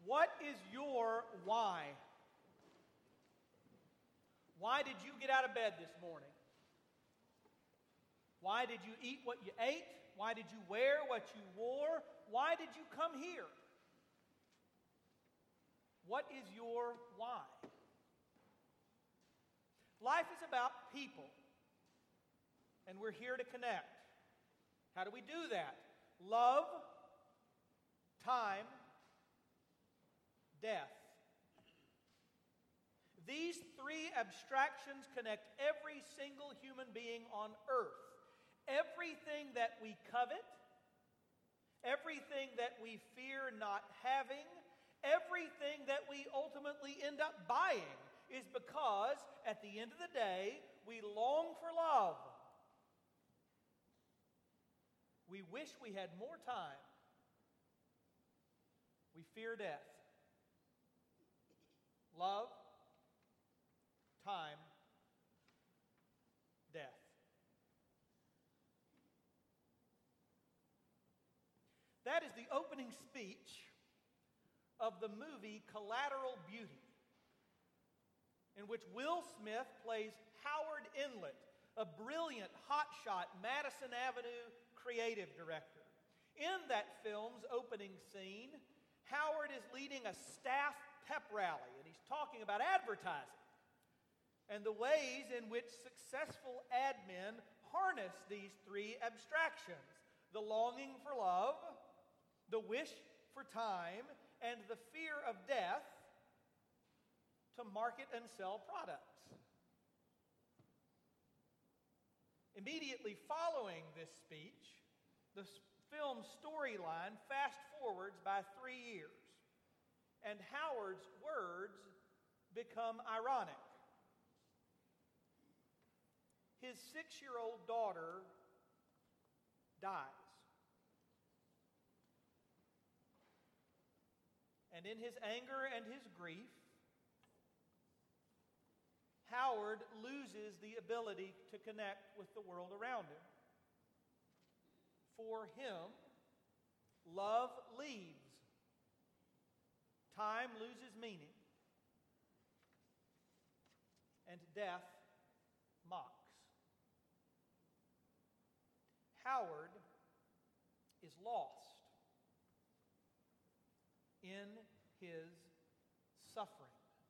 What is your why? Why did you get out of bed this morning? Why did you eat what you ate? Why did you wear what you wore? Why did you come here? What is your why? Life is about people, and we're here to connect. How do we do that? Love, time, death. These three abstractions connect every single human being on earth. Everything that we covet, everything that we fear not having, everything that we ultimately end up buying is because, at the end of the day, we long for love. We wish we had more time. We fear death. Love, time, death. That is the opening speech of the movie Collateral Beauty, in which Will Smith plays Howard Inlet, a brilliant, hotshot Madison Avenue creative director. In that film's opening scene, Howard is leading a staff pep rally, and he's talking about advertising and the ways in which successful ad men harness these three abstractions: the longing for love, the wish for time, and the fear of death to market and sell products. Immediately following this speech, the film's storyline fast forwards by 3 years, and Howard's words become ironic. His 6-year-old daughter dies. And in his anger and his grief, Howard loses the ability to connect with the world around him. For him, love leaves. Time loses meaning. And death mocks. Howard is lost in his suffering.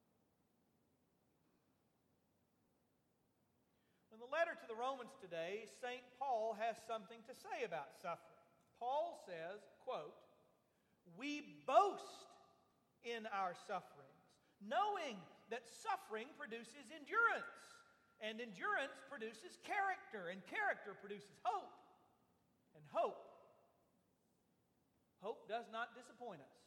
In the letter to the Romans today, St. Paul has something to say about suffering. Paul says, quote, "We boast in our sufferings, knowing that suffering produces endurance, and endurance produces character, and character produces hope, and hope does not disappoint us."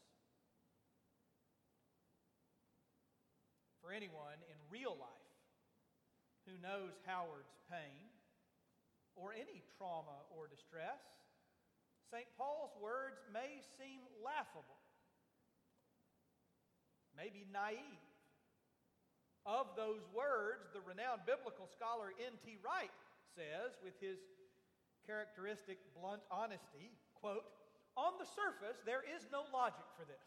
For anyone in real life who knows Howard's pain or any trauma or distress, St. Paul's words may seem laughable, maybe naive. Of those words, the renowned biblical scholar N.T. Wright says, with his characteristic blunt honesty, quote, "On the surface, there is no logic for this.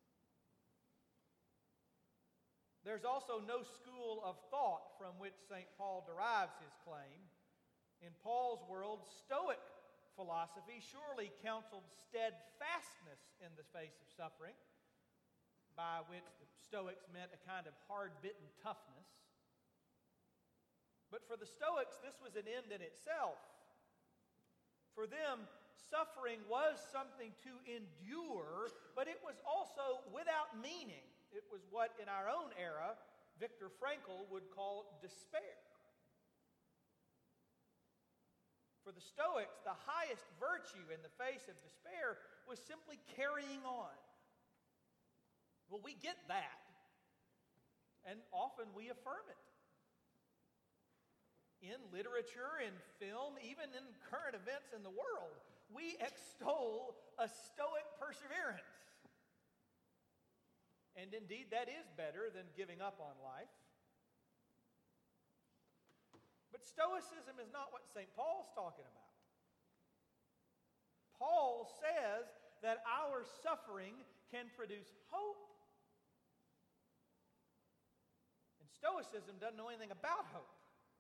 There's also no school of thought from which St. Paul derives his claim. In Paul's world, Stoic philosophy surely counseled steadfastness in the face of suffering, by which the Stoics meant a kind of hard-bitten toughness. But for the Stoics, this was an end in itself. For them, suffering was something to endure, but it was also without meaning. It was what, in our own era, Viktor Frankl would call despair. For the Stoics, the highest virtue in the face of despair was simply carrying on. Well, we get that, and often we affirm it. In literature, in film, even in current events in the world, we extol a Stoic perseverance. And indeed, that is better than giving up on life. But Stoicism is not what St. Paul's talking about. Paul says that our suffering can produce hope. And Stoicism doesn't know anything about hope.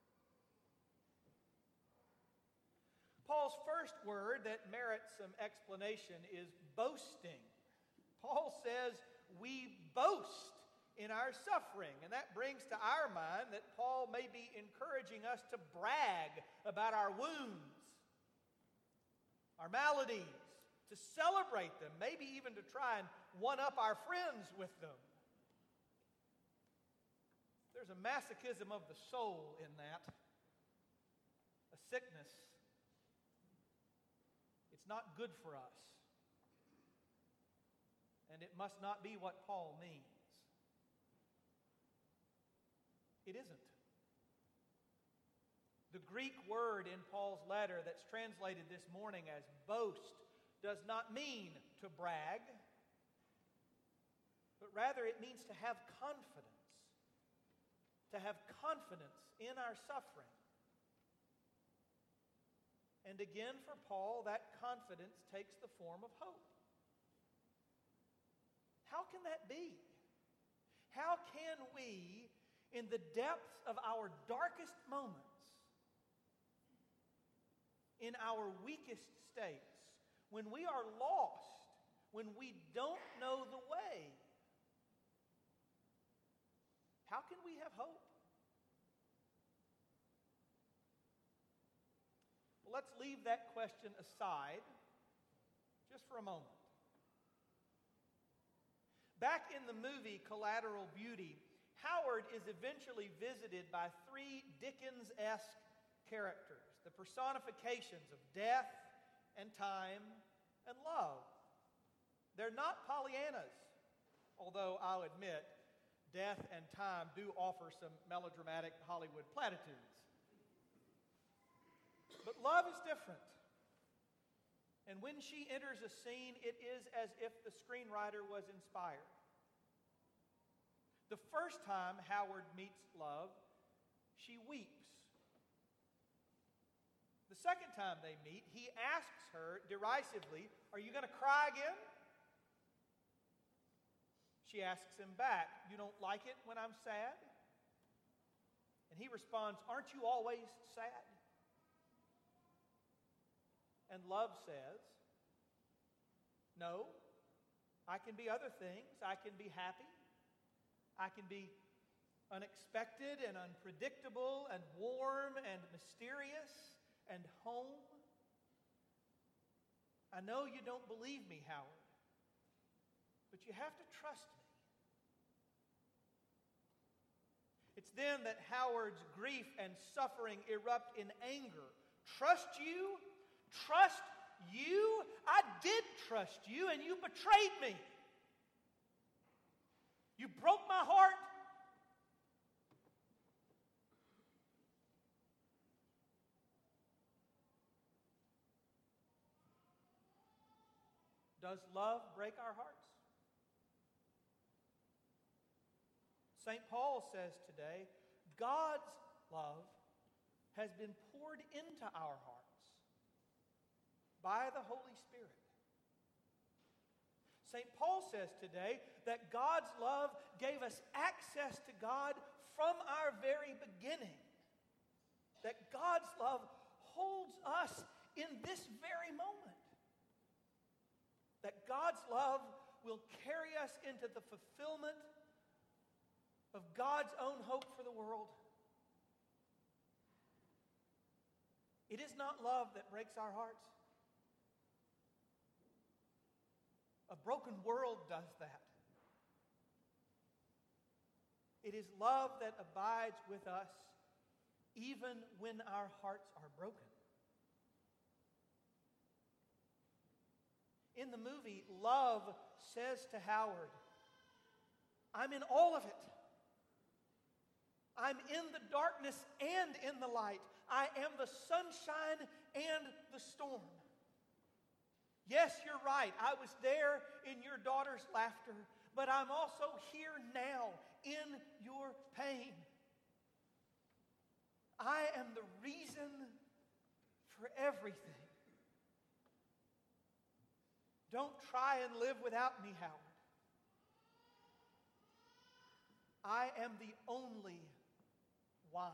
Paul's first word that merits some explanation is boasting. Paul says we boast in our suffering, and that brings to our mind that Paul may be encouraging us to brag about our wounds, our maladies, to celebrate them, maybe even to try and one-up our friends with them. There's a masochism of the soul in that, a sickness. It's not good for us. And it must not be what Paul means. It isn't. The Greek word in Paul's letter that's translated this morning as boast does not mean to brag, but rather it means to have confidence. To have confidence in our suffering. And again, for Paul, that confidence takes the form of hope. How can that be? How can we, in the depths of our darkest moments, in our weakest states, when we are lost, when we don't know the way, how can we have hope? Well, let's leave that question aside just for a moment. Back in the movie Collateral Beauty, Howard is eventually visited by three Dickens-esque characters, the personifications of death and time and love. They're not Pollyannas, although I'll admit death and time do offer some melodramatic Hollywood platitudes. But love is different. And when she enters a scene, it is as if the screenwriter was inspired. The first time Howard meets love, she weeps. The second time they meet, he asks her derisively, "Are you going to cry again?" She asks him back, "You don't like it when I'm sad?" And he responds, "Aren't you always sad?" And love says, "No, I can be other things. I can be happy. I can be unexpected and unpredictable and warm and mysterious and home. I know you don't believe me, Howard, but you have to trust me." It's then that Howard's grief and suffering erupt in anger. Trust you? Trust you? I did trust you, and you betrayed me. You broke my heart. Does love break our hearts? St. Paul says today, God's love has been poured into our hearts by the Holy Spirit. St. Paul says today that God's love gave us access to God from our very beginning. That God's love holds us in this very moment. That God's love will carry us into the fulfillment of God's own hope for the world. It is not love that breaks our hearts. A broken world does that. It is love that abides with us even when our hearts are broken. In the movie, love says to Howard, "I'm in all of it. I'm in the darkness and in the light. I am the sunshine and the storm. Yes, you're right. I was there in your daughter's laughter, but I'm also here now in your pain. I am the reason for everything. Don't try and live without me, Howard. I am the only why.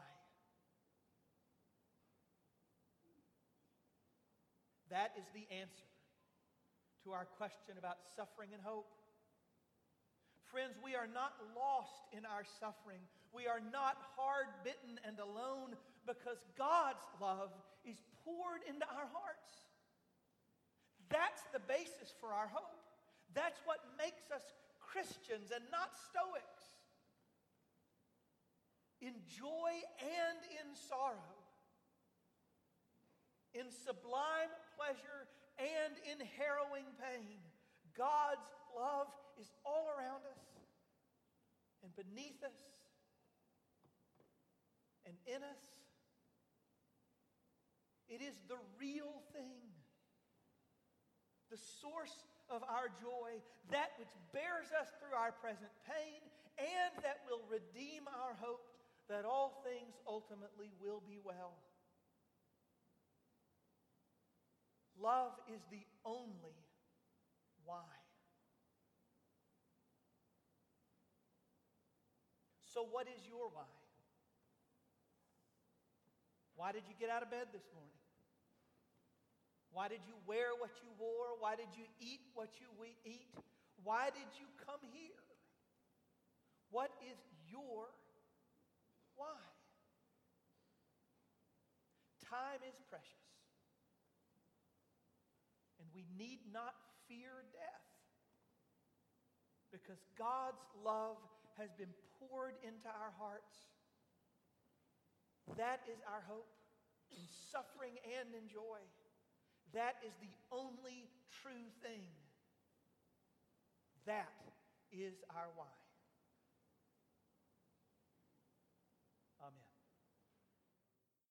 That is the answer to our question about suffering and hope. Friends, we are not lost in our suffering. We are not hard-bitten and alone because God's love is poured into our hearts. That's the basis for our hope. That's what makes us Christians and not Stoics. In joy and in sorrow, in sublime pleasure and in harrowing pain, God's love is all around us and beneath us and in us. It is the real thing, the source of our joy, that which bears us through our present pain and that will redeem our hope that all things ultimately will be well. Love is the only why. So what is your why? Why did you get out of bed this morning? Why did you wear what you wore? Why did you eat what you eat? Why did you come here? What is your why? Time is precious, and we need not fear death because God's love has been poured into our hearts. That is our hope in suffering and in joy. That is the only true thing. That is our why.